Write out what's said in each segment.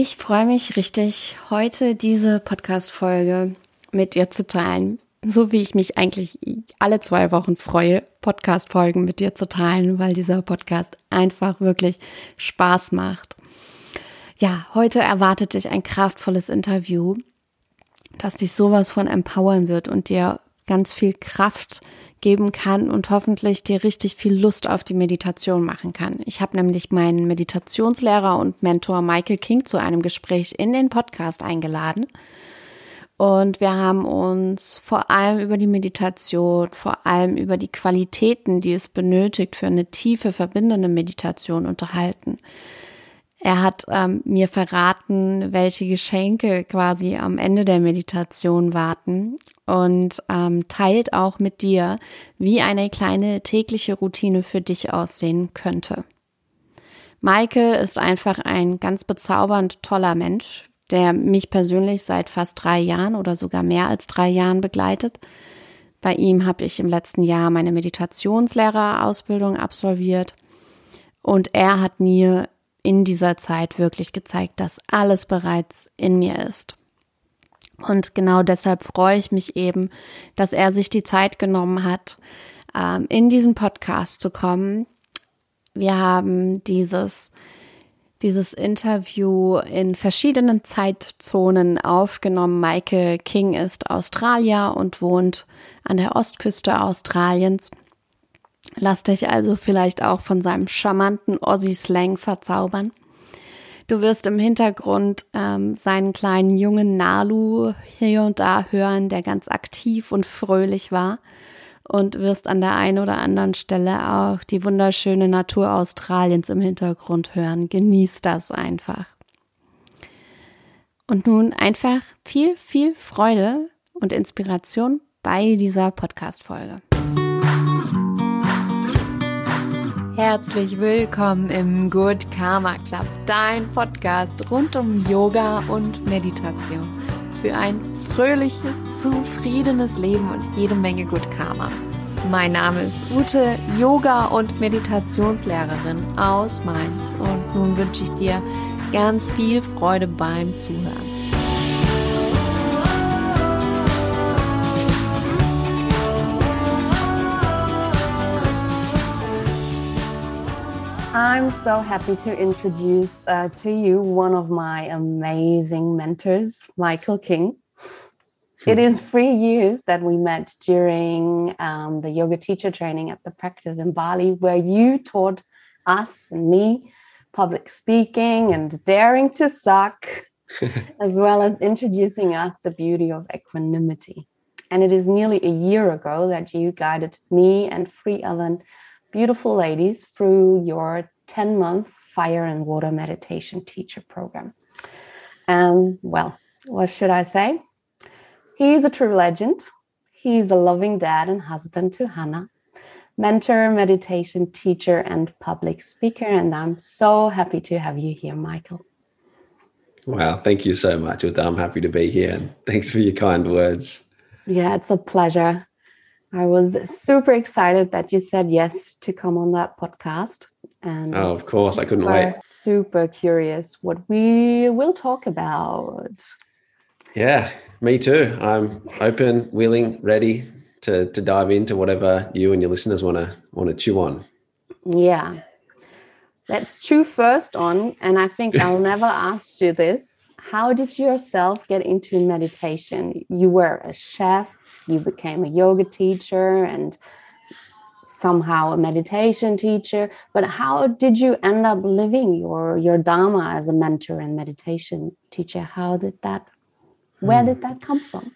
Ich freue mich richtig, heute diese Podcast-Folge mit dir zu teilen. So wie ich mich eigentlich alle 2 Wochen freue, Podcast-Folgen mit dir zu teilen, weil dieser Podcast einfach wirklich Spaß macht. Ja, heute erwartet dich ein kraftvolles Interview, das dich sowas von empowern wird und dir ganz viel Kraft geben kann und hoffentlich dir richtig viel Lust auf die Meditation machen kann. Ich habe nämlich meinen Meditationslehrer und Mentor Michael King zu einem Gespräch in den Podcast eingeladen. Und wir haben uns vor allem über die Meditation, vor allem über die Qualitäten, die es benötigt für eine tiefe, verbindende Meditation unterhalten. Er hat mir verraten, welche Geschenke quasi am Ende der Meditation warten und teilt auch mit dir, wie eine kleine tägliche Routine für dich aussehen könnte. Maike ist einfach ein ganz bezaubernd toller Mensch, der mich persönlich seit fast 3 Jahren oder sogar mehr als 3 Jahren begleitet. Bei ihm habe ich im letzten Jahr meine Meditationslehrerausbildung absolviert und er hat mir in dieser Zeit wirklich gezeigt, dass alles bereits in mir ist. Und genau deshalb freue ich mich eben, dass er sich die Zeit genommen hat, in diesen Podcast zu kommen. Wir haben dieses Interview in verschiedenen Zeitzonen aufgenommen. Michael King ist Australier und wohnt an der Ostküste Australiens. Lass dich also vielleicht auch von seinem charmanten Aussie-Slang verzaubern. Du wirst im Hintergrund seinen kleinen jungen Nalu hier und da hören, der ganz aktiv und fröhlich war. Und wirst an der einen oder anderen Stelle auch die wunderschöne Natur Australiens im Hintergrund hören. Genieß das einfach. Und nun einfach viel, viel Freude und Inspiration bei dieser Podcast-Folge. Herzlich willkommen im Good Karma Club, dein Podcast rund um Yoga und Meditation für ein fröhliches, zufriedenes Leben und jede Menge Good Karma. Mein Name ist Ute, Yoga- und Meditationslehrerin aus Mainz und nun wünsche ich dir ganz viel Freude beim Zuhören. I'm so happy to introduce to you one of my amazing mentors, Michael King. It is 3 years that we met during the yoga teacher training at the practice in Bali, where you taught us and me public speaking and daring to suck, as well as introducing us the beauty of equanimity. And it is nearly a year ago that you guided me and 3 other beautiful ladies through your 10-month fire and water meditation teacher program. Well, what should I say? He's a true legend. He's a loving dad and husband to Hannah, mentor, meditation teacher, and public speaker. And I'm so happy to have you here, Michael. Wow, thank you so much, Uta. I'm happy to be here. And thanks for your kind words. Yeah, it's a pleasure. I was super excited that you said yes to come on that podcast. And of course, I couldn't wait. Super curious what we will talk about. Yeah, me too. I'm open, willing, ready to dive into whatever you and your listeners want to chew on. Yeah, let's chew first on, and I think I'll never ask you this. How did you yourself get into meditation? You were a chef, you became a yoga teacher, and somehow a meditation teacher, but how did you end up living your Dharma as a mentor and meditation teacher? Where did that come from?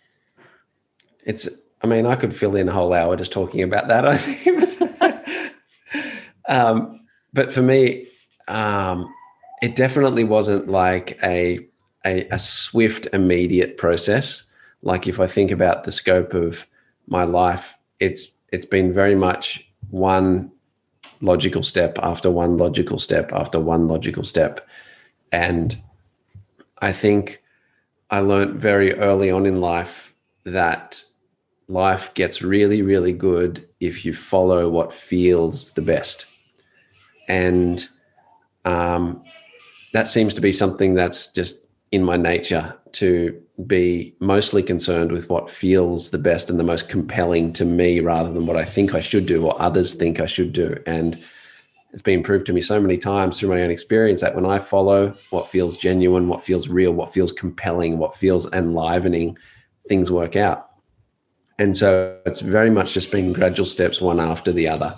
I could fill in a whole hour just talking about that, I think. But for me, it definitely wasn't like a swift, immediate process. Like if I think about the scope of my life, it's been very much one logical step after one logical step after one logical step. And I think I learned very early on in life that life gets really, really good if you follow what feels the best. And that seems to be something that's just in my nature, to be mostly concerned with what feels the best and the most compelling to me rather than what I think I should do or others think I should do. And it's been proved to me so many times through my own experience that when I follow what feels genuine, what feels real, what feels compelling, what feels enlivening, things work out. And so it's very much just been gradual steps, one after the other.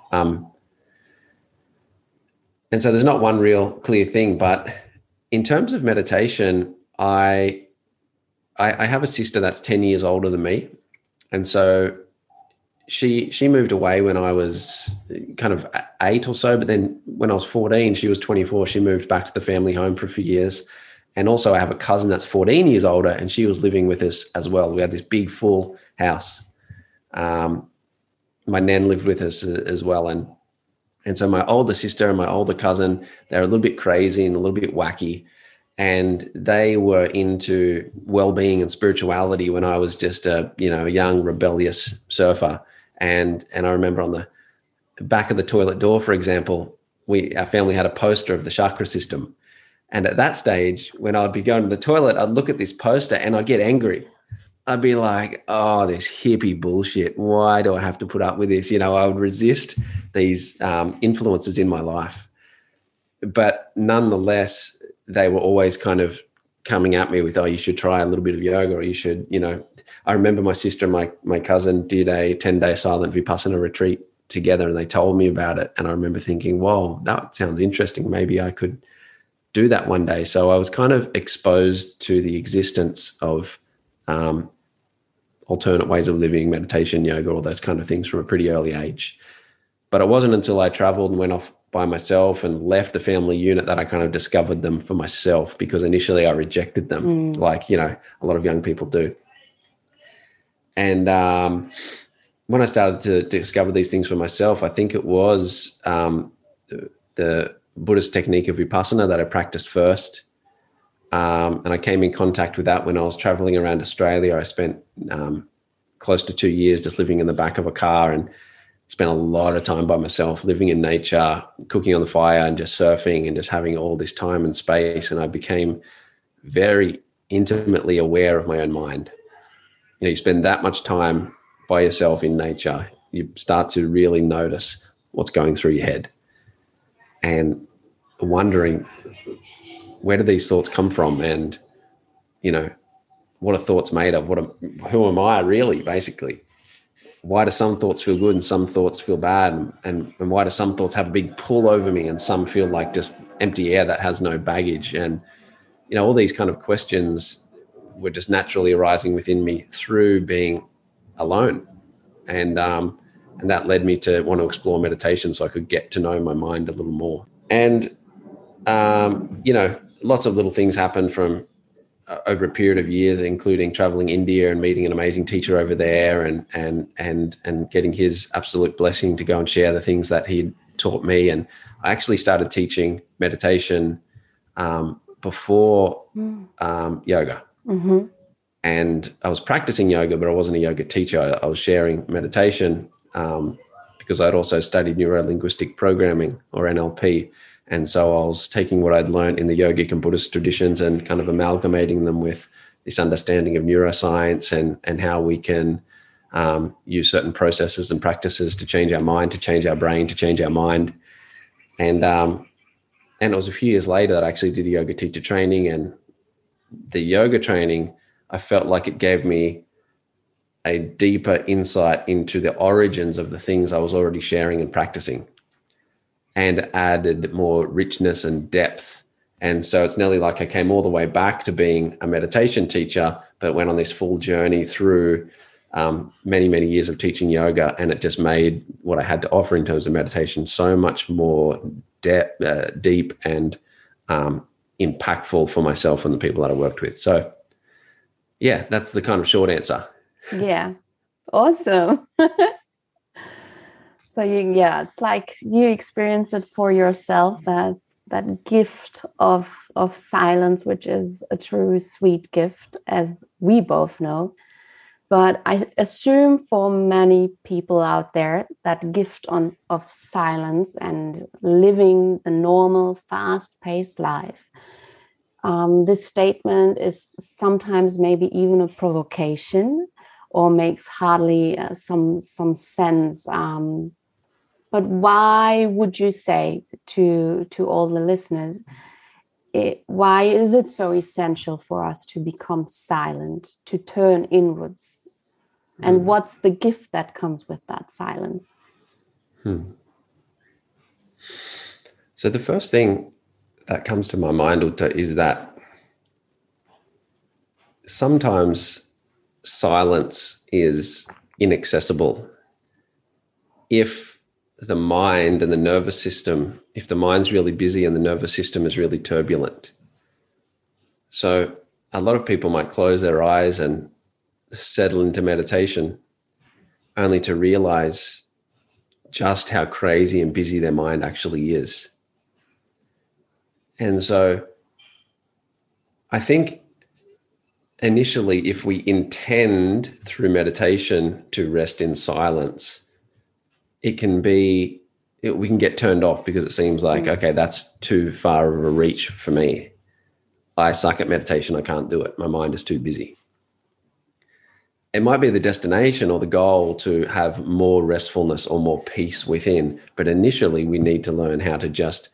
And so there's not one real clear thing, but in terms of meditation, I have a sister that's 10 years older than me. And so she moved away when I was kind of 8 or so. But then when I was 14, she was 24. She moved back to the family home for a few years. And also I have a cousin that's 14 years older, and she was living with us as well. We had this big full house. My nan lived with us as well. And so my older sister and my older cousin, they're a little bit crazy and a little bit wacky. And they were into well-being and spirituality when I was just a young rebellious surfer. And I remember on the back of the toilet door, for example, our family had a poster of the chakra system. And at that stage, when I'd be going to the toilet, I'd look at this poster and I'd get angry. I'd be like, oh, this hippie bullshit. Why do I have to put up with this? I would resist these influences in my life. But nonetheless, they were always kind of coming at me with, oh, you should try a little bit of yoga, or you should, I remember my sister and my cousin did a 10-day silent Vipassana retreat together, and they told me about it. And I remember thinking, whoa, that sounds interesting. Maybe I could do that one day. So I was kind of exposed to the existence of alternate ways of living, meditation, yoga, all those kind of things from a pretty early age. But it wasn't until I traveled and went off by myself and left the family unit that I kind of discovered them for myself, because initially I rejected them, like, a lot of young people do. And when I started to discover these things for myself, I think it was the Buddhist technique of Vipassana that I practiced first. And I came in contact with that when I was traveling around Australia. I spent close to 2 years just living in the back of a car and spent a lot of time by myself, living in nature, cooking on the fire and just surfing and just having all this time and space. And I became very intimately aware of my own mind. You spend that much time by yourself in nature, you start to really notice what's going through your head and wondering, where do these thoughts come from? And, what are thoughts made of? Who am I really, basically? Why do some thoughts feel good and some thoughts feel bad? And why do some thoughts have a big pull over me and some feel like just empty air that has no baggage? And, all these kind of questions were just naturally arising within me through being alone. And that led me to want to explore meditation so I could get to know my mind a little more. And, lots of little things happened from over a period of years, including traveling India and meeting an amazing teacher over there and getting his absolute blessing to go and share the things that he taught me. And I actually started teaching meditation before yoga. Mm-hmm. And I was practicing yoga, but I wasn't a yoga teacher. I was sharing meditation because I'd also studied neuro-linguistic programming, or NLP. And so I was taking what I'd learned in the yogic and Buddhist traditions and kind of amalgamating them with this understanding of neuroscience and how we can use certain processes and practices to change our mind, to change our brain, to change our mind. And it was a few years later that I actually did a yoga teacher training. And the yoga training, I felt like it gave me a deeper insight into the origins of the things I was already sharing and practicing, and added more richness and depth. And so it's nearly like I came all the way back to being a meditation teacher, but went on this full journey through many, many years of teaching yoga. And it just made what I had to offer in terms of meditation so much more deep and impactful for myself and the people that I worked with. So yeah, that's the kind of short answer. Yeah. Awesome. So it's like you experience it for yourself, that gift of silence, which is a true sweet gift, as we both know. But I assume for many people out there, that gift of silence and living the normal, fast-paced life, this statement is sometimes maybe even a provocation or makes hardly some sense. But why would you say to all the listeners, why is it so essential for us to become silent, to turn inwards? And what's the gift that comes with that silence? So the first thing that comes to my mind, Uta, is that sometimes silence is inaccessible. If the mind and the nervous system, if the mind's really busy and the nervous system is really turbulent. So a lot of people might close their eyes and settle into meditation only to realize just how crazy and busy their mind actually is. And so I think initially, if we intend through meditation to rest in silence, we can get turned off because it seems like, okay, that's too far of a reach for me. I suck at meditation. I can't do it. My mind is too busy. It might be the destination or the goal to have more restfulness or more peace within. But initially, we need to learn how to just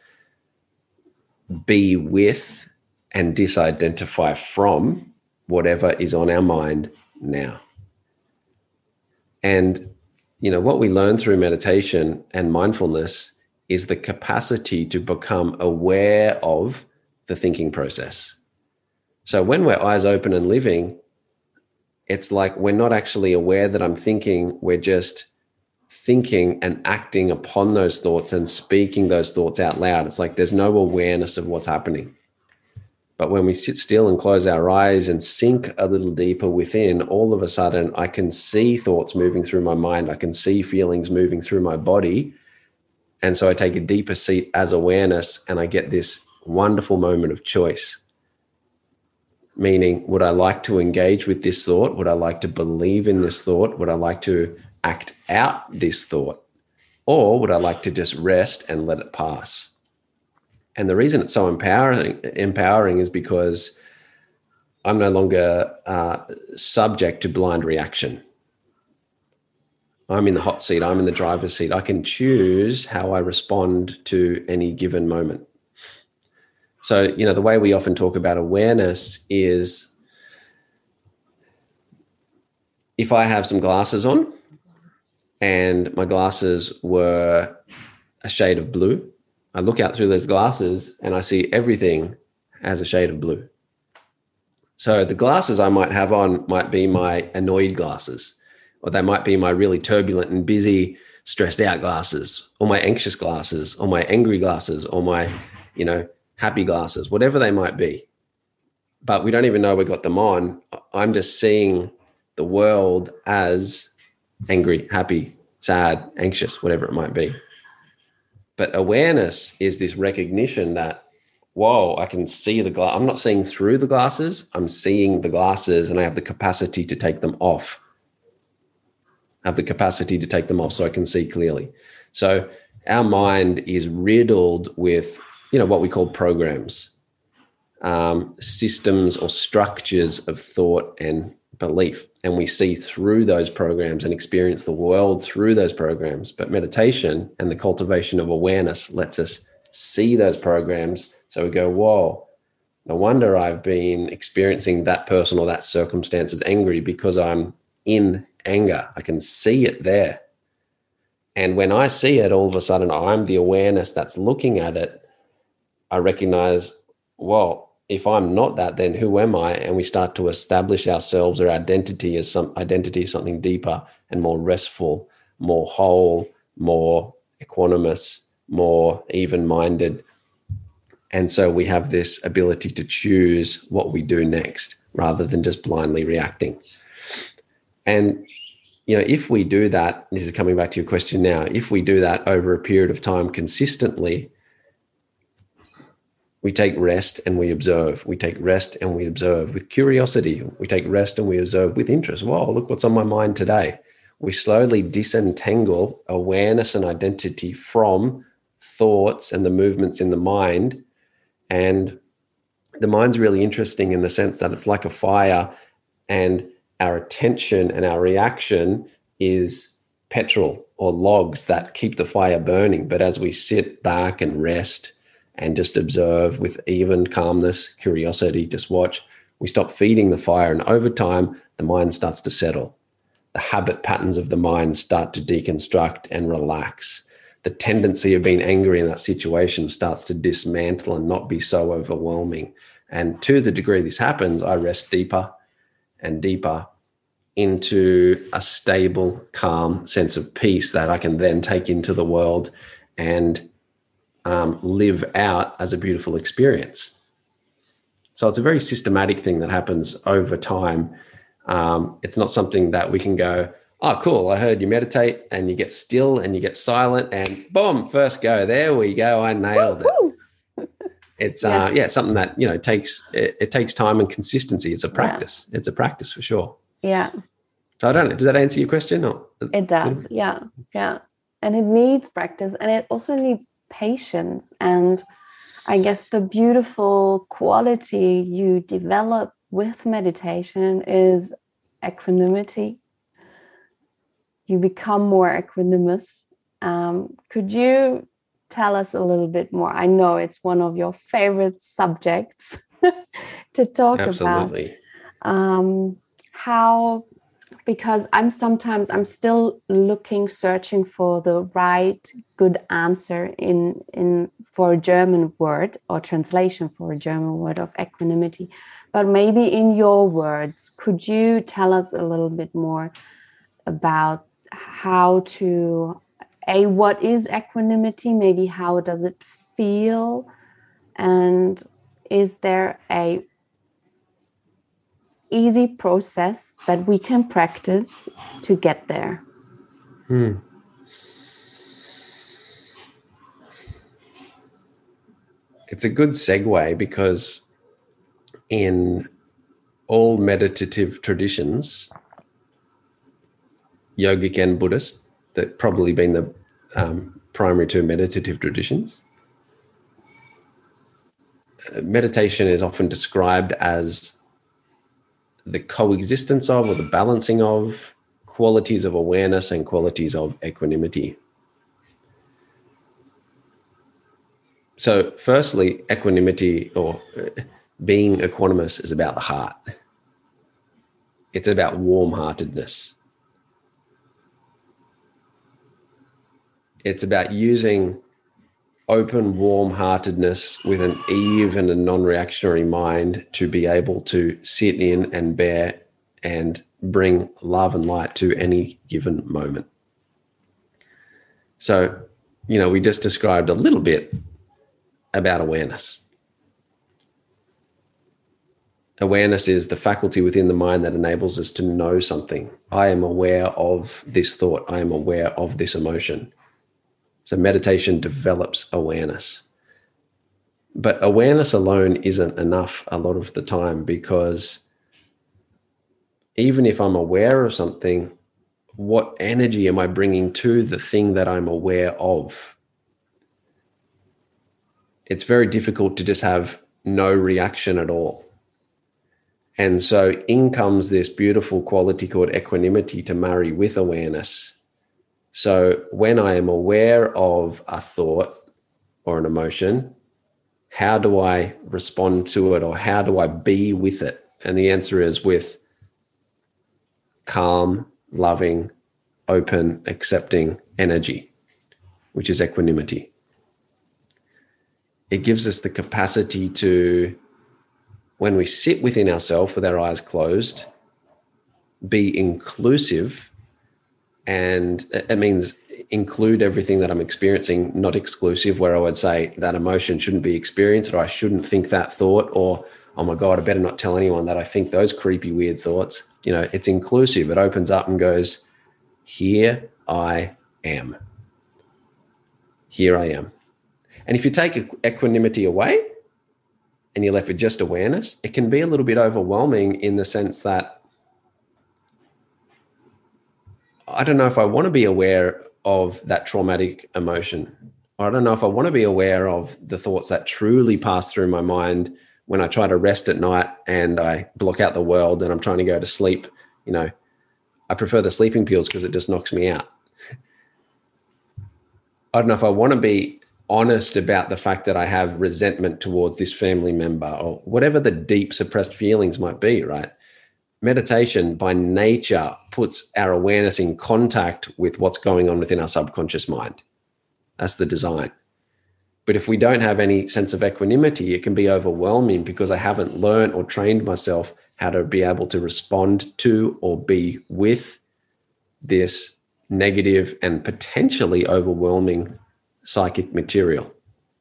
be with and disidentify from whatever is on our mind now. And, what we learn through meditation and mindfulness is the capacity to become aware of the thinking process. So when we're eyes open and living, it's like we're not actually aware that I'm thinking. We're just thinking and acting upon those thoughts and speaking those thoughts out loud. It's like there's no awareness of what's happening. But when we sit still and close our eyes and sink a little deeper within, all of a sudden I can see thoughts moving through my mind. I can see feelings moving through my body. And so I take a deeper seat as awareness and I get this wonderful moment of choice. Meaning, would I like to engage with this thought? Would I like to believe in this thought? Would I like to act out this thought? Or would I like to just rest and let it pass? And the reason it's so empowering is because I'm no longer subject to blind reaction. I'm in the hot seat. I'm in the driver's seat. I can choose how I respond to any given moment. So, the way we often talk about awareness is if I have some glasses on and my glasses were a shade of blue, I look out through those glasses and I see everything as a shade of blue. So the glasses I might have on might be my annoyed glasses, or they might be my really turbulent and busy, stressed out glasses, or my anxious glasses, or my angry glasses, or my, happy glasses, whatever they might be. But we don't even know we got them on. I'm just seeing the world as angry, happy, sad, anxious, whatever it might be. But awareness is this recognition that, whoa, I can see the glass. I'm not seeing through the glasses. I'm seeing the glasses and I have the capacity to take them off. I have the capacity to take them off so I can see clearly. So our mind is riddled with what we call programs, systems or structures of thought and belief. And we see through those programs and experience the world through those programs. But meditation and the cultivation of awareness lets us see those programs. So we go, whoa, no wonder I've been experiencing that person or that circumstance as angry because I'm in anger. I can see it there. And when I see it, all of a sudden I'm the awareness that's looking at it. I recognize, well, if I'm not that, then who am I? And we start to establish ourselves or identity as something deeper and more restful, more whole, more equanimous, more even-minded. And so we have this ability to choose what we do next rather than just blindly reacting. And, if we do that, this is coming back to your question now, if we do that over a period of time consistently, we take rest and we observe. We take rest and we observe with curiosity. We take rest and we observe with interest. Whoa, look what's on my mind today. We slowly disentangle awareness and identity from thoughts and the movements in the mind. And the mind's really interesting in the sense that it's like a fire, and our attention and our reaction is petrol or logs that keep the fire burning. But as we sit back and rest and just observe with even calmness, curiosity, just watch, we stop feeding the fire. And over time, the mind starts to settle. The habit patterns of the mind start to deconstruct and relax. The tendency of being angry in that situation starts to dismantle and not be so overwhelming. And to the degree this happens, I rest deeper and deeper into a stable, calm sense of peace that I can then take into the world and live out as a beautiful experience. So it's a very systematic thing that happens over time. It's not something that we can go, oh, cool, I heard you meditate and you get still and you get silent and boom, first go. There we go. I nailed it. It's something that, it takes time and consistency. It's a practice. Yeah. It's a practice for sure. Yeah. So I don't know. Does that answer your question? Or? It does. Yeah. Yeah. And it needs practice, and it also needs patience. And I guess the beautiful quality you develop with meditation is equanimity. You become more equanimous. Could you tell us a little bit more? I know it's one of your favorite subjects to talk Absolutely. about. How, because I'm still searching for the right, good answer for a German word or translation for a German word of equanimity. But maybe in your words, could you tell us a little bit more about how to, what is equanimity? Maybe how does it feel? And is there a easy process that we can practice to get there? It's a good segue, because in all meditative traditions, yogic and Buddhist, that probably been the primary two meditative traditions, meditation is often described as the coexistence of, or the balancing of, qualities of awareness and qualities of equanimity. So firstly, equanimity, or being equanimous, is about the heart. It's about warm-heartedness. It's about using open warm-heartedness with an even and non-reactionary mind to be able to sit in and bear and bring love and light to any given moment. So, we just described a little bit about awareness. Awareness is the faculty within the mind that enables us to know something. I am aware of this thought. I am aware of this emotion. So meditation develops awareness. But awareness alone isn't enough a lot of the time, because even if I'm aware of something, what energy am I bringing to the thing that I'm aware of? It's very difficult to just have no reaction at all. And so in comes this beautiful quality called equanimity to marry with awareness. So when I am aware of a thought or an emotion, how do I respond to it, or how do I be with it? And the answer is with calm, loving, open, accepting energy, which is equanimity. It gives us the capacity to, when we sit within ourselves with our eyes closed, be inclusive. And it means include everything that I'm experiencing, not exclusive, where I would say that emotion shouldn't be experienced, or I shouldn't think that thought, or, oh my God, I better not tell anyone that I think those creepy, weird thoughts. It's inclusive. It opens up and goes, here I am. Here I am. And if you take equanimity away, and you're left with just awareness, it can be a little bit overwhelming in the sense that I don't know if I want to be aware of that traumatic emotion. I don't know if I want to be aware of the thoughts that truly pass through my mind when I try to rest at night and I block out the world and I'm trying to go to sleep. You know, I prefer the sleeping pills because it just knocks me out. I don't know if I want to be honest about the fact that I have resentment towards this family member or whatever the deep suppressed feelings might be, right? Meditation by nature puts our awareness in contact with what's going on within our subconscious mind. That's the design. But if we don't have any sense of equanimity, it can be overwhelming because I haven't learned or trained myself how to be able to respond to or be with this negative and potentially overwhelming psychic material.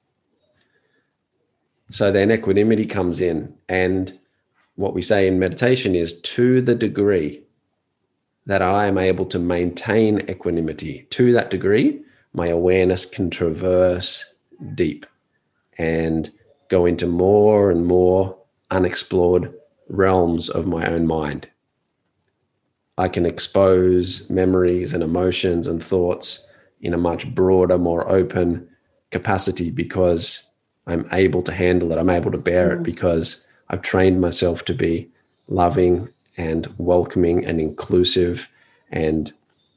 So then equanimity comes in, and what we say in meditation is, to the degree that I am able to maintain equanimity, to that degree, my awareness can traverse deep and go into more and more unexplored realms of my own mind. I can expose memories and emotions and thoughts in a much broader, more open capacity because I'm able to handle it. I'm able to bear it because I've trained myself to be loving and welcoming and inclusive and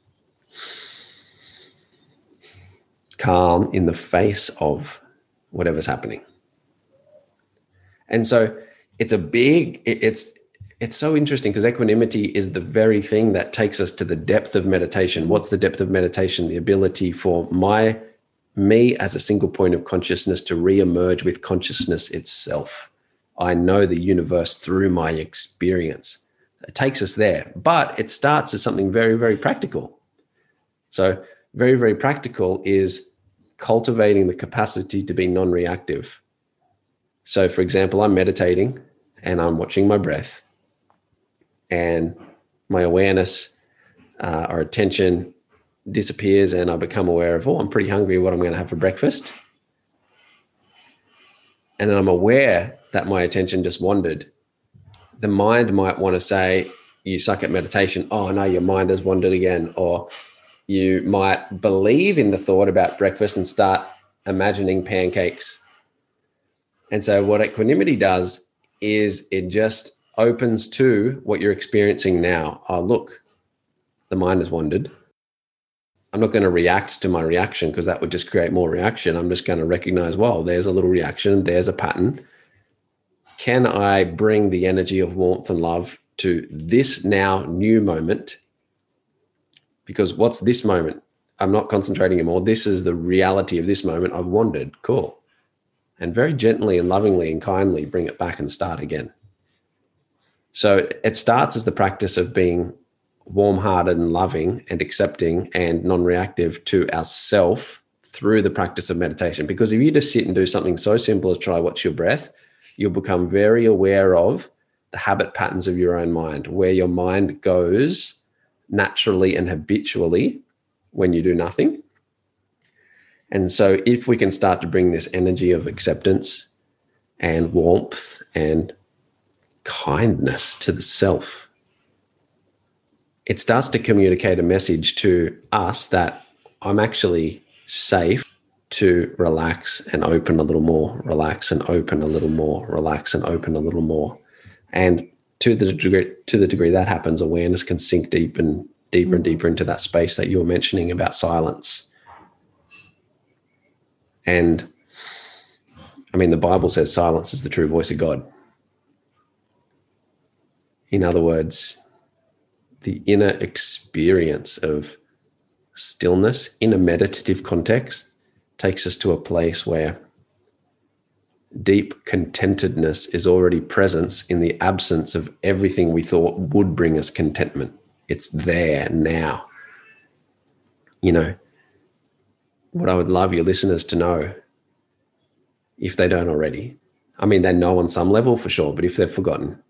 calm in the face of whatever's happening. And so it's it's so interesting because equanimity is the very thing that takes us to the depth of meditation. What's the depth of meditation? The ability for me as a single point of consciousness to re-emerge with consciousness itself. I know the universe through my experience. It takes us there, but it starts as something very, very practical. So very, very practical is cultivating the capacity to be non-reactive. So for example, I'm meditating and I'm watching my breath, and my awareness or attention disappears and I become aware of, I'm pretty hungry, what I'm going to have for breakfast. And then I'm aware that my attention just wandered. The mind might want to say, you suck at meditation. Oh no, your mind has wandered again. Or you might believe in the thought about breakfast and start imagining pancakes. And so what equanimity does is it just opens to what you're experiencing now. Oh, look, the mind has wandered. I'm not going to react to my reaction because that would just create more reaction. I'm just going to recognize, well, there's a little reaction. There's a pattern. Can I bring the energy of warmth and love to this now new moment? Because what's this moment? I'm not concentrating anymore. This is the reality of this moment. I've wandered. Cool. And very gently and lovingly and kindly bring it back and start again. So it starts as the practice of being warm-hearted and loving and accepting and non-reactive to ourself through the practice of meditation. Because if you just sit and do something so simple as try watch your breath, you'll become very aware of the habit patterns of your own mind, where your mind goes naturally and habitually when you do nothing. And so if we can start to bring this energy of acceptance and warmth and kindness to the self, it starts to communicate a message to us that I'm actually safe to relax and open a little more, relax and open a little more, relax and open a little more. And to the degree that happens, awareness can sink deeper and deeper into that space that you were mentioning about silence. And I mean, the Bible says silence is the true voice of God. In other words, the inner experience of stillness in a meditative context takes us to a place where deep contentedness is already present in the absence of everything we thought would bring us contentment. It's there now. You know, what I would love your listeners to know, if they don't already, I mean, they know on some level for sure, but if they've forgotten,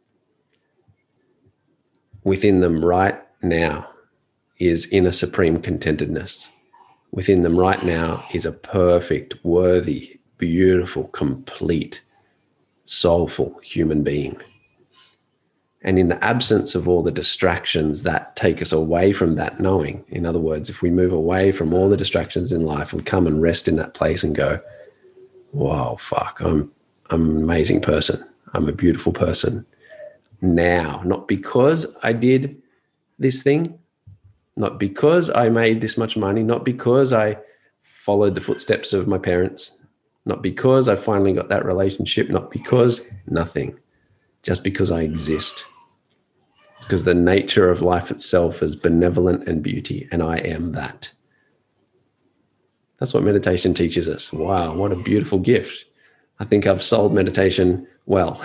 within them right now is inner supreme contentedness. Within them right now is a perfect, worthy, beautiful, complete soulful human being. And in the absence of all the distractions that take us away from that knowing, in other words, if we move away from all the distractions in life and come and rest in that place and go, wow, fuck, I'm an amazing person. I'm a beautiful person now, not because I did this thing, not because I made this much money, not because I followed the footsteps of my parents, not because I finally got that relationship, not because nothing, just because I exist. Because the nature of life itself is benevolent and beauty, and I am that. That's what meditation teaches us. Wow, what a beautiful gift. I think I've sold meditation well.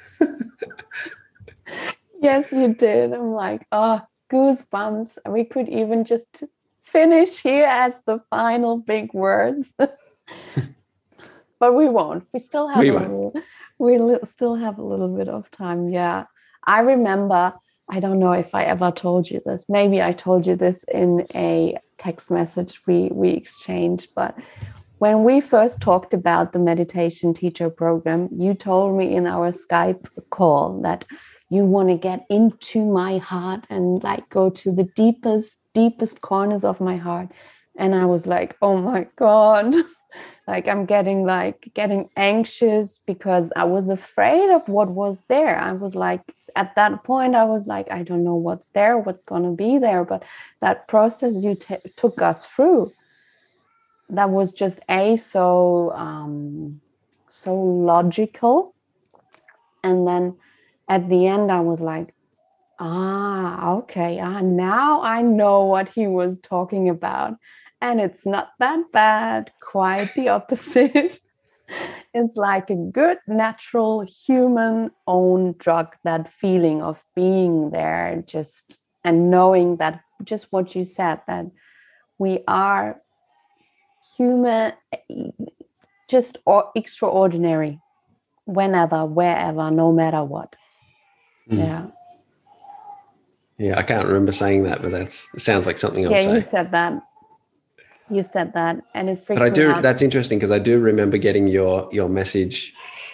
Yes, you did. I'm like, oh, goosebumps. We could even just finish here as the final big words. But we won't. We still have still have a little bit of time. Yeah. I remember, I don't know if I ever told you this. Maybe I told you this in a text message we exchanged. But when we first talked about the meditation teacher program, you told me in our Skype call that you want to get into my heart and like go to the deepest corners of my heart. And I was like, oh my God. Like I'm getting anxious because I was afraid of what was there. I was like, at that point, I was like, I don't know what's there, what's going to be there. But that process you took us through, that was just so logical. And then at the end, I was like, okay, now I know what he was talking about. And it's not that bad, quite the opposite. It's like a good, natural, human-owned drug, that feeling of being there, just and knowing that, just what you said, that we are human, just extraordinary, whenever, wherever, no matter what. Yeah. Yeah, I can't remember saying that, but it sounds like something I'll say. Yeah, you said that, and it freaked me out. But I do. Out. That's interesting because I do remember getting your message,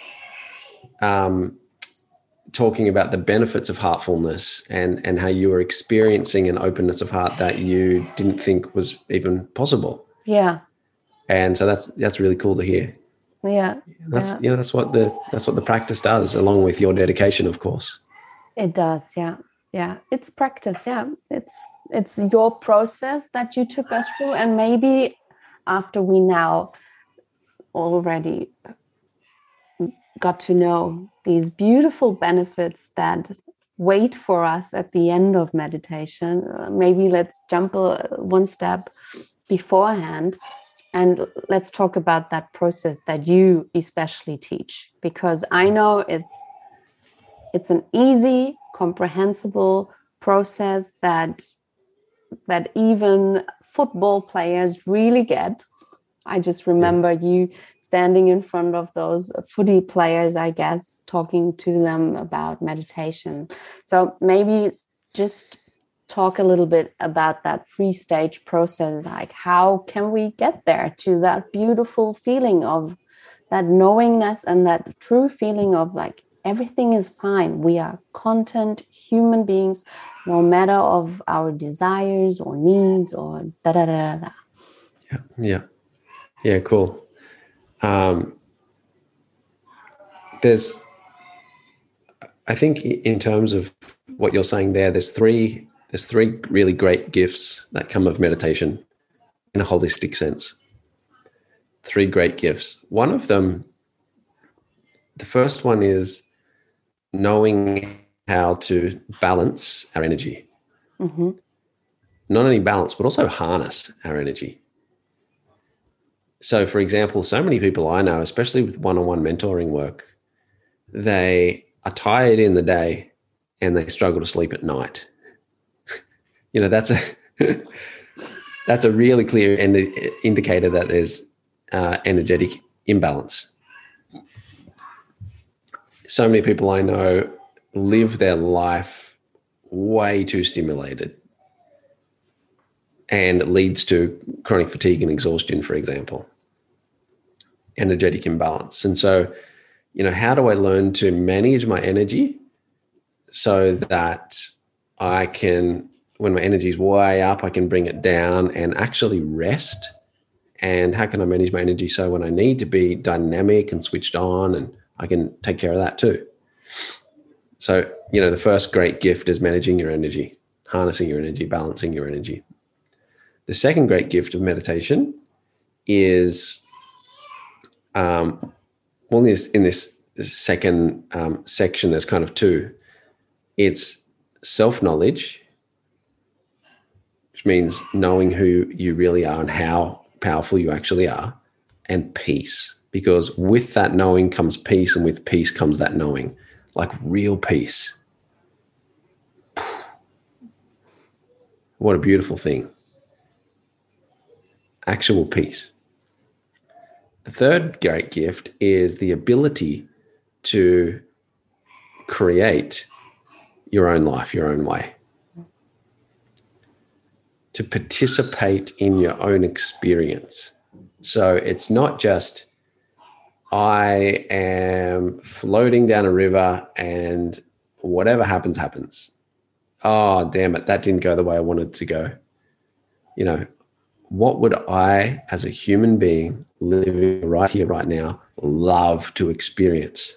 talking about the benefits of heartfulness and how you were experiencing an openness of heart that you didn't think was even possible. Yeah. And so that's really cool to hear. Yeah. That's what the practice does, along with your dedication, of course. It does. Yeah. Yeah. It's practice. Yeah. It's your process that you took us through. And maybe after we now already got to know these beautiful benefits that wait for us at the end of meditation, maybe let's jump one step beforehand and let's talk about that process that you especially teach, because I know it's an easy, comprehensible process that even football players really get. I just remember you standing in front of those footy players, I guess, talking to them about meditation. So maybe just talk a little bit about that 3-stage process. Like, how can we get there to that beautiful feeling of that knowingness and that true feeling of like, everything is fine. We are content human beings, no matter of our desires or needs or da-da-da-da. Yeah, cool. I think in terms of what you're saying there's three really great gifts that come of meditation in a holistic sense. 3 great gifts. One of them, the first one is knowing how to balance our energy. Mm-hmm. Not only balance, but also harness our energy. So, for example, so many people I know, especially with one-on-one mentoring work, they are tired in the day and they struggle to sleep at night. That's a really clear indicator that there's energetic imbalance. So many people I know live their life way too stimulated, and it leads to chronic fatigue and exhaustion, for example, energetic imbalance. And so how do I learn to manage my energy so that I can, when my energy is way up, I can bring it down and actually rest? And how can I manage my energy so when I need to be dynamic and switched on, and I can take care of that too? So, the first great gift is managing your energy, harnessing your energy, balancing your energy. The second great gift of meditation is, in this second section, there's kind of two. It's self-knowledge, which means knowing who you really are and how powerful you actually are, and peace, because with that knowing comes peace, and with peace comes that knowing, like real peace. What a beautiful thing. Actual peace. The third great gift is the ability to create your own life, your own way. To participate in your own experience. So it's not just, I am floating down a river and whatever happens, happens. Oh, damn it, that didn't go the way I wanted to go. What would I, as a human being living right here, right now, love to experience?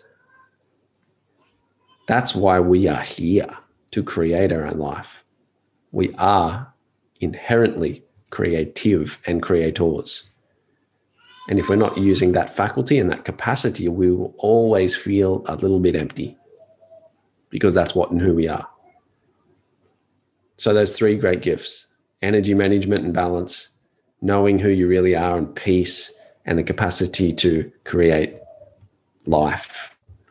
That's why we are here, to create our own life. We are inherently creative and creators. And if we're not using that faculty and that capacity, we will always feel a little bit empty, because that's what and who we are. So those three great gifts: energy management and balance, knowing who you really are, and peace, and the capacity to create life.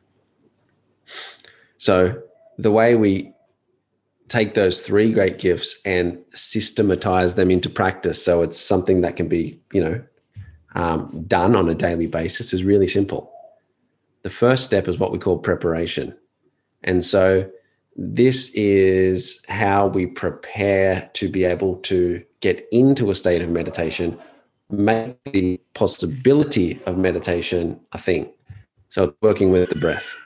So the way we take those three great gifts and systematize them into practice, so it's something that can be, done on a daily basis, is really simple. The first step is what we call preparation. And so this is how we prepare to be able to get into a state of meditation, make the possibility of meditation a thing. So working with the breath.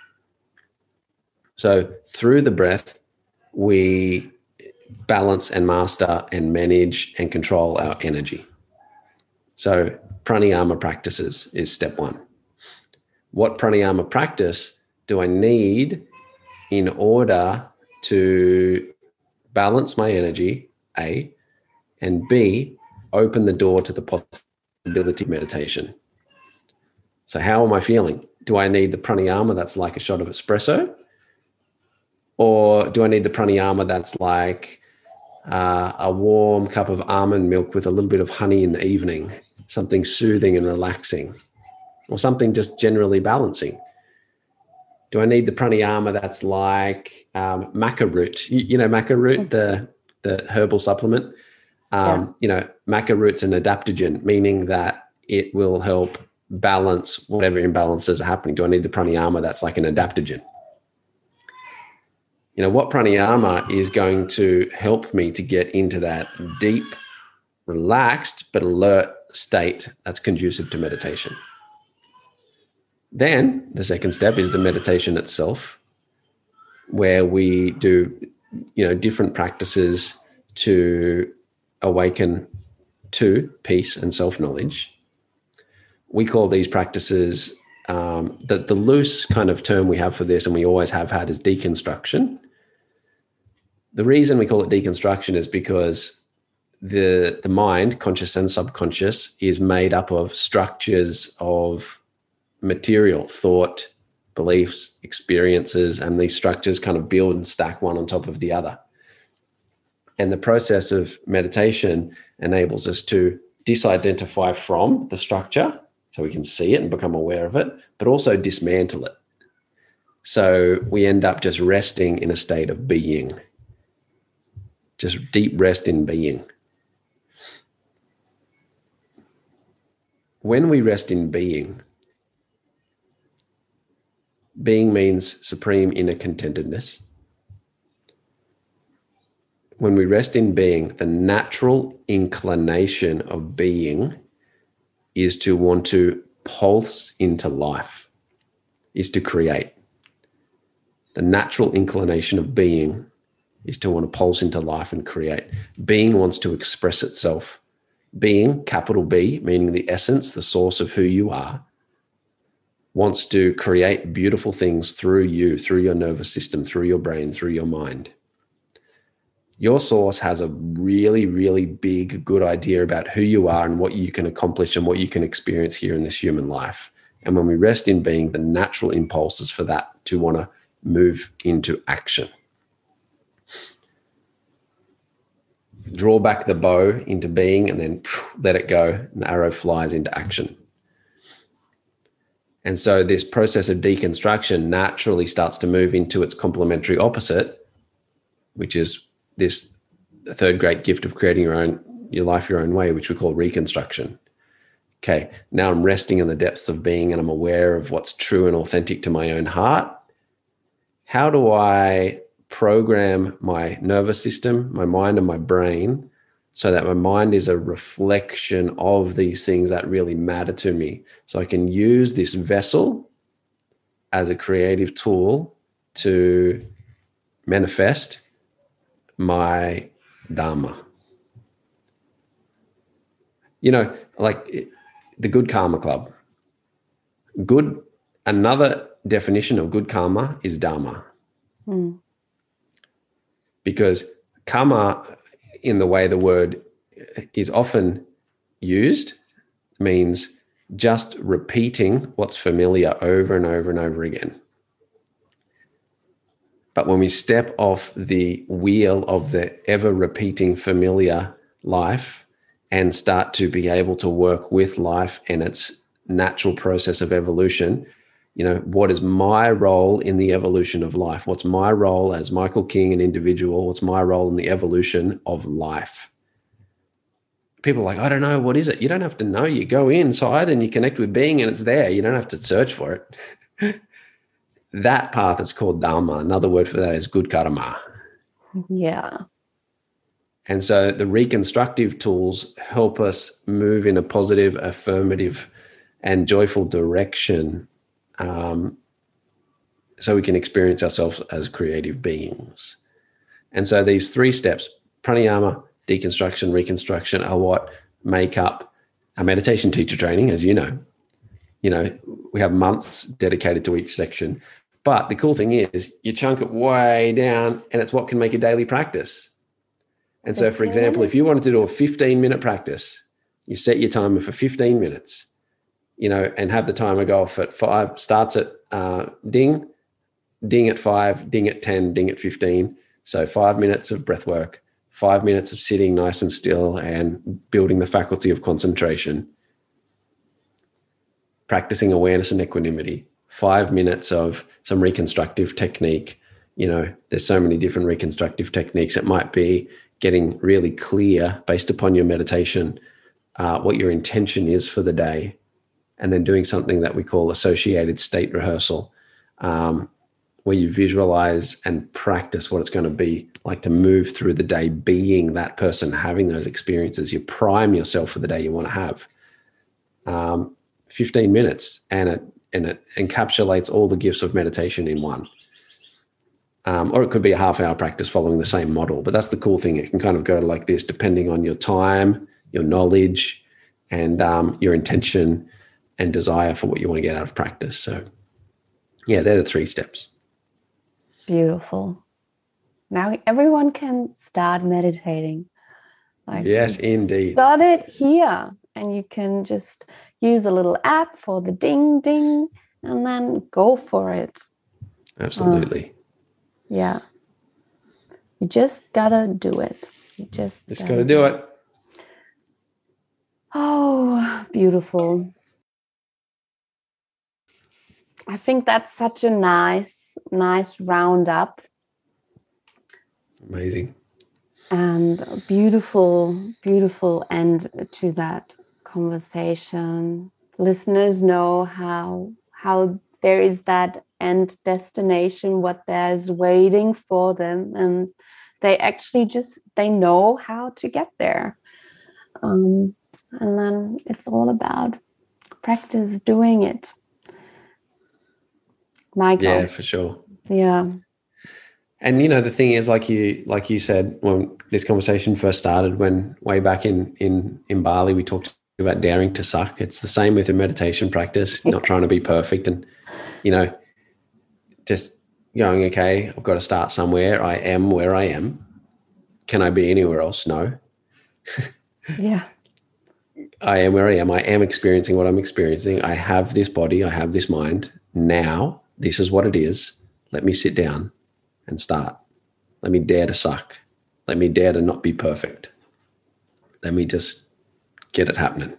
So through the breath, we balance and master and manage and control our energy. So pranayama practices is step one. What pranayama practice do I need in order to balance my energy, A, and B, open the door to the possibility of meditation? So how am I feeling? Do I need the pranayama that's like a shot of espresso? Or do I need the pranayama that's like a warm cup of almond milk with a little bit of honey in the evening, something soothing and relaxing, or something just generally balancing? Do I need the pranayama that's like maca root? You know maca root, the herbal supplement? Maca root's an adaptogen, meaning that it will help balance whatever imbalances are happening. Do I need the pranayama that's like an adaptogen? What pranayama is going to help me to get into that deep, relaxed, but alert state that's conducive to meditation? Then the second step is the meditation itself, where we do, different practices to awaken to peace and self-knowledge. We call these practices, the loose kind of term we have for this, and we always have had, is deconstruction. The reason we call it deconstruction is because the mind, conscious and subconscious, is made up of structures of material, thought, beliefs, experiences, and these structures kind of build and stack one on top of the other. And the process of meditation enables us to disidentify from the structure, so we can see it and become aware of it, but also dismantle it. So we end up just resting in a state of being, just deep rest in being. When we rest in being means supreme inner contentedness. When we rest in being, the natural inclination of being is to want to pulse into life. is to create. The natural inclination of being is to want to pulse into life and create. Being wants to express itself. Being, capital B, meaning the essence, the source of who you are, wants to create beautiful things through you, through your nervous system, through your brain, through your mind. Your source has a really, really big, good idea about who you are and what you can accomplish and what you can experience here in this human life. And when we rest in being, the natural impulses for that to want to move into action. Draw back the bow into being and then let it go, and the arrow flies into action. And so this process of deconstruction naturally starts to move into its complementary opposite, which is this third great gift of creating your life your own way, which we call reconstruction. Okay, now I'm resting in the depths of being and I'm aware of what's true and authentic to my own heart. How do I program my nervous system, my mind, and my brain so that my mind is a reflection of these things that really matter to me? So I can use this vessel as a creative tool to manifest my Dharma. You know, like the Good Karma Club. Another definition of good karma is Dharma. Because karma, in the way the word is often used, means just repeating what's familiar over and over and over again. But when we step off the wheel of the ever-repeating familiar life and start to be able to work with life and its natural process of evolution, you know, what is my role in the evolution of life? What's my role as Michael King, an individual? What's my role in the evolution of life? People are like, I don't know, what is it? You don't have to know. You go inside and you connect with being and it's there. You don't have to search for it. That path is called Dharma. Another word for that is good karma. Yeah. And so the reconstructive tools help us move in a positive, affirmative, and joyful direction, so we can experience ourselves as creative beings. And so these 3 steps, pranayama, deconstruction, reconstruction, are what make up a meditation teacher training, as you know. You know, we have months dedicated to each section. But the cool thing is you chunk it way down and it's what can make a daily practice. And so, for example, if you wanted to do a 15-minute practice, you set your timer for 15 minutes, you know, and have the timer go off at 5, starts at ding, ding at 5, ding at 10, ding at 15. So 5 minutes of breath work, 5 minutes of sitting nice and still and building the faculty of concentration, practicing awareness and equanimity, 5 minutes of some reconstructive technique. You know, there's so many different reconstructive techniques. It might be getting really clear based upon your meditation, what your intention is for the day, and then doing something that we call associated state rehearsal, where you visualize and practice what it's going to be like to move through the day, being that person, having those experiences. You prime yourself for the day you want to have. 15 minutes, and it encapsulates all the gifts of meditation in one. Or it could be a half-hour practice following the same model. But that's the cool thing. It can kind of go like this, depending on your time, your knowledge, and your intention and desire for what you want to get out of practice. So, yeah, they're the 3 steps. Beautiful. Now everyone can start meditating. Yes, indeed. Start it here. And you can just use a little app for the ding, ding, and then go for it. Absolutely. Yeah. You just gotta do it. You just gotta do it. Oh, beautiful. I think that's such a nice roundup. Amazing. And a beautiful, beautiful end to that conversation. Listeners know how there is that end destination, what there's waiting for them, and they actually they know how to get there. And then it's all about practice doing it. Michael. Yeah, for sure. Yeah. And the thing is, like you said when this conversation first started, when way back in Bali, we talked about daring to suck. It's the same with a meditation practice, not trying to be perfect, and just going, okay, I've got to start somewhere. I am where I am. Can I be anywhere else? No. Yeah. I am where I am. I am experiencing what I'm experiencing. I have this body. I have this mind. Now, this is what it is. Let me sit down and start. Let me dare to suck. Let me dare to not be perfect. Let me just get it happening.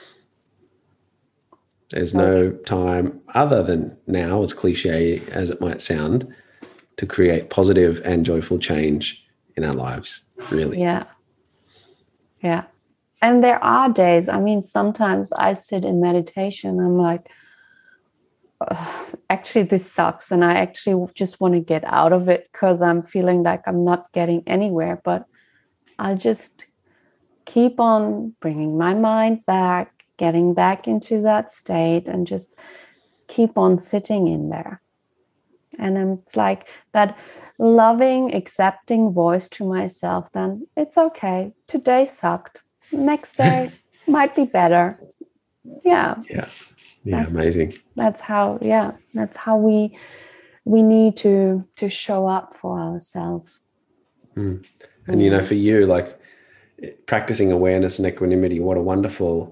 There's no time other than now, as cliche as it might sound, to create positive and joyful change in our lives, really. Yeah. Yeah. And there are days, I mean, sometimes I sit in meditation, I'm like, actually, this sucks. And I actually just want to get out of it because I'm feeling like I'm not getting anywhere. But I'll just keep on bringing my mind back, getting back into that state, and just keep on sitting in there. And it's like that loving, accepting voice to myself, then it's okay. Today sucked. Next day might be better. Yeah. Yeah. Yeah. Amazing. That's how we need to show up for ourselves. And, for you, like practicing awareness and equanimity, what a wonderful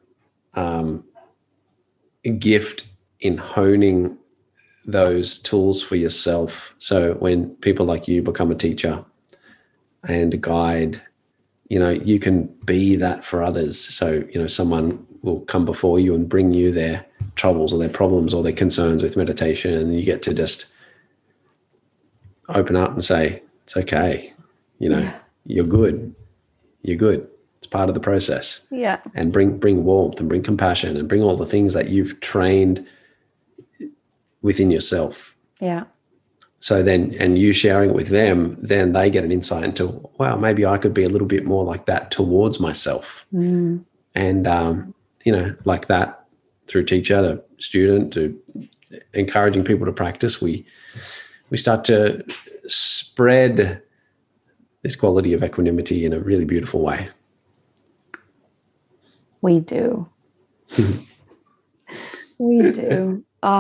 gift in honing those tools for yourself. So when people like you become a teacher and a guide, you can be that for others. So, someone will come before you and bring you their troubles or their problems or their concerns with meditation, and you get to just open up and say, it's okay. You're good. You're good. It's part of the process. Yeah. And bring warmth and bring compassion and bring all the things that you've trained within yourself. Yeah. So then, and you sharing it with them, then they get an insight into, wow, maybe I could be a little bit more like that towards myself. Mm. And, like that through teacher to student to encouraging people to practice, we start to spread this quality of equanimity in a really beautiful way. We do. We do.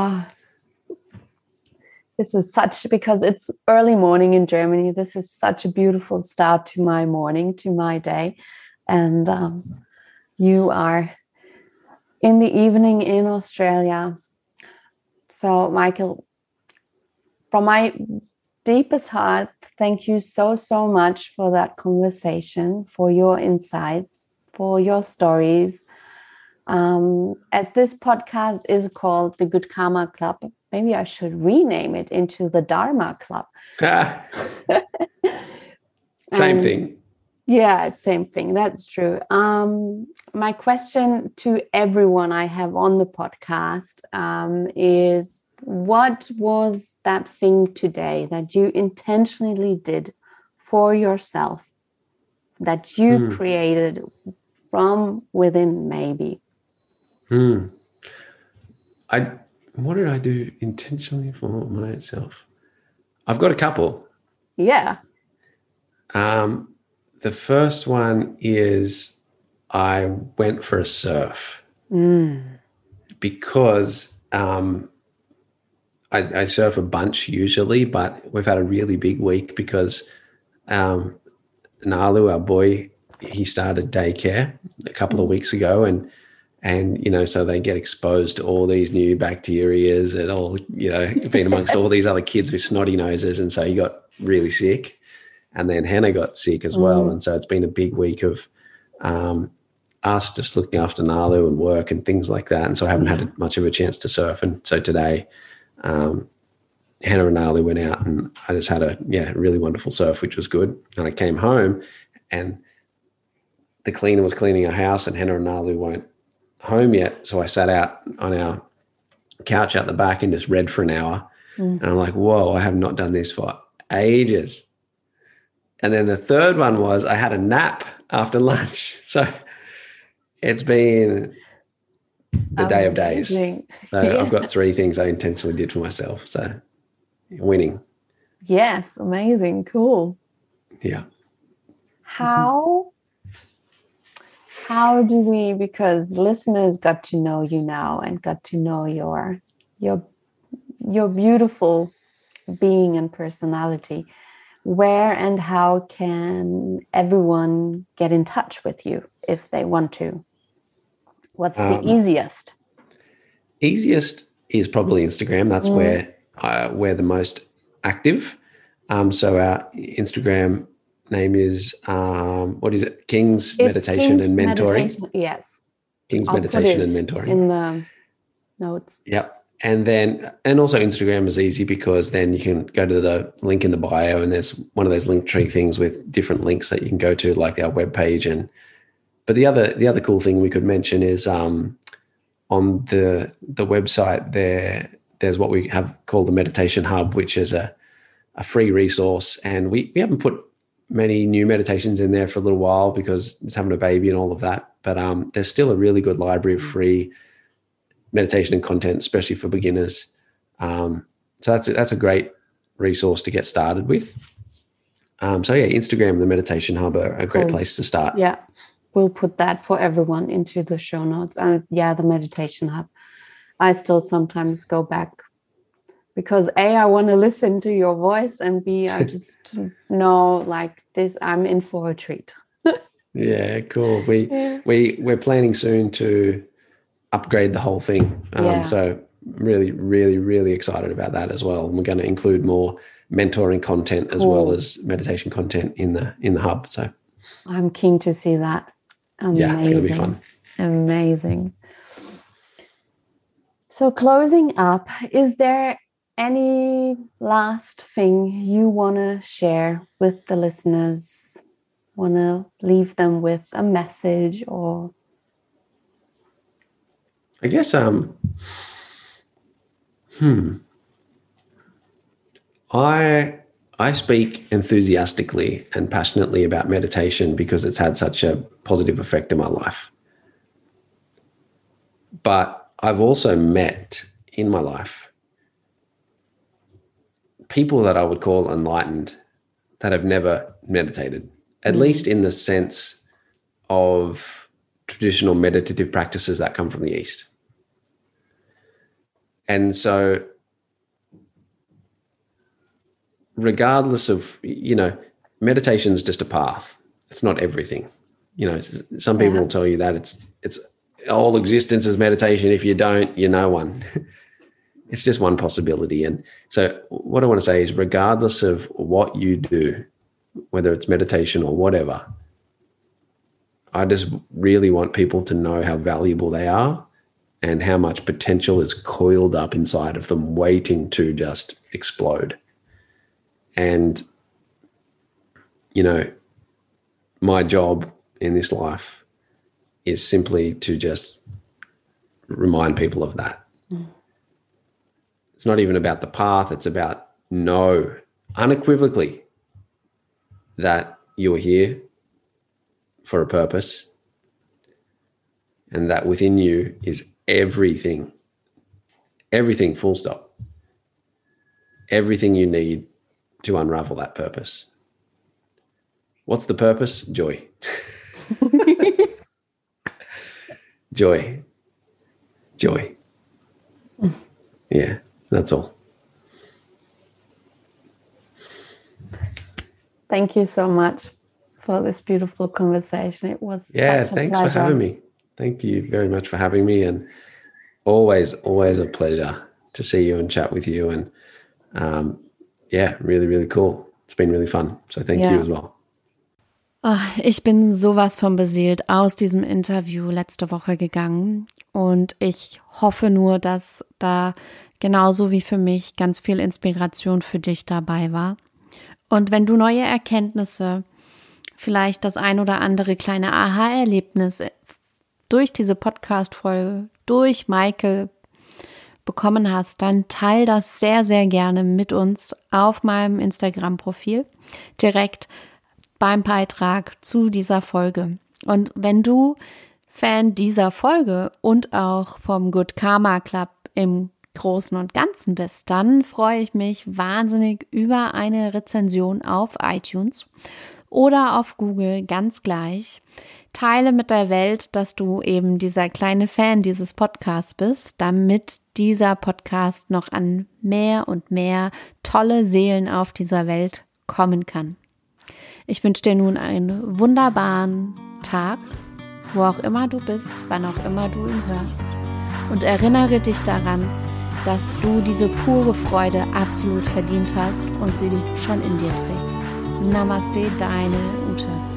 This is because it's early morning in Germany. This is such a beautiful start to my morning, to my day. And you are in the evening in Australia. So, Michael, from my deepest heart, thank you so, so much for that conversation, for your insights, for your stories. As this podcast is called the Good Karma Club, maybe I should rename it into the Dharma Club. Same thing. Yeah, same thing. That's true. My question to everyone I have on the podcast is, what was that thing today that you intentionally did for yourself, that you created from within, maybe? What did I do intentionally for myself? I've got a couple. Yeah. The first one is I went for a surf because I surf a bunch usually, but we've had a really big week because Nalu, our boy, he started daycare a couple of weeks ago, and so they get exposed to all these new bacterias and all, being amongst all these other kids with snotty noses. And so he got really sick. And then Hannah got sick as well. And so it's been a big week of us just looking after Nalu and work and things like that. And so I haven't had much of a chance to surf. And so today, Hannah and Nalu went out and I just had a really wonderful surf, which was good. And I came home and the cleaner was cleaning our house and Hannah and Nalu weren't home yet. So I sat out on our couch out the back and just read for an hour. And I'm like, whoa, I have not done this for ages. And then the third one was I had a nap after lunch. So it's been the day of days. Amazing. So I've got 3 things I intentionally did for myself. So winning. Yes, amazing, cool. Yeah. How do we, because listeners got to know you now and got to know your beautiful being and personality, where and how can everyone get in touch with you if they want to? What's the easiest? Easiest is probably Instagram. That's where we're the most active. So our Instagram name is, what is it? King's Meditation and Mentoring. Yes. King's Meditation and Mentoring. In the notes. Yep. And also Instagram is easy because then you can go to the link in the bio and there's one of those link tree things with different links that you can go to, like our webpage. But the other cool thing we could mention is on the website there's what we have called the Meditation Hub, which is a free resource. And we haven't put many new meditations in there for a little while because it's having a baby and all of that. But there's still a really good library of free meditation and content, especially for beginners. So that's a great resource to get started with. Instagram and the Meditation Hub are a great place to start. Yeah, we'll put that for everyone into the show notes. And the Meditation Hub. I still sometimes go back because A, I want to listen to your voice, and B, I just know like this, I'm in for a treat. Yeah, cool. We're planning soon to upgrade the whole thing. So really, really, really excited about that as well. And we're going to include more mentoring content as well as meditation content in the hub. So I'm keen to see that. Amazing. Yeah, it's going to be fun. Amazing. So closing up, is there any last thing you want to share with the listeners? Want to leave them with a message or? I guess, I speak enthusiastically and passionately about meditation because it's had such a positive effect in my life. But I've also met in my life people that I would call enlightened that have never meditated, at least in the sense of traditional meditative practices that come from the East. And so regardless of, meditation is just a path. It's not everything. Some people will tell you that it's all existence is meditation. If you don't, you're no one. It's just one possibility. And so what I want to say is regardless of what you do, whether it's meditation or whatever, I just really want people to know how valuable they are and how much potential is coiled up inside of them waiting to just explode. And, my job in this life is simply to just remind people of that. It's not even about the path. It's about know unequivocally that you're here for a purpose and that within you is everything, full stop, everything you need to unravel that purpose. What's the purpose? Joy. Joy. Yeah, that's all. Thank you so much for this beautiful conversation. It was such a thanks pleasure. For having me. Thank you very much for having me, and always a pleasure to see you and chat with you. And really, really cool. It's been really fun. So thank you as well. Ich bin sowas von beseelt aus diesem Interview letzte Woche gegangen und ich hoffe nur, dass da genauso wie für mich ganz viel Inspiration für dich dabei war. Und wenn du neue Erkenntnisse, vielleicht das ein oder andere kleine Aha-Erlebnis durch diese Podcast-Folge, durch Michael bekommen hast, dann teil das sehr, sehr gerne mit uns auf meinem Instagram-Profil, direkt beim Beitrag zu dieser Folge. Und wenn du Fan dieser Folge und auch vom Good Karma Club im Großen und Ganzen bist, dann freue ich mich wahnsinnig über eine Rezension auf iTunes oder auf Google, ganz gleich. Teile mit der Welt, dass du eben dieser kleine Fan dieses Podcasts bist, damit dieser Podcast noch an mehr und mehr tolle Seelen auf dieser Welt kommen kann. Ich wünsche dir nun einen wunderbaren Tag, wo auch immer du bist, wann auch immer du ihn hörst. Und erinnere dich daran, dass du diese pure Freude absolut verdient hast und sie schon in dir trägst. Namaste, deine Ute.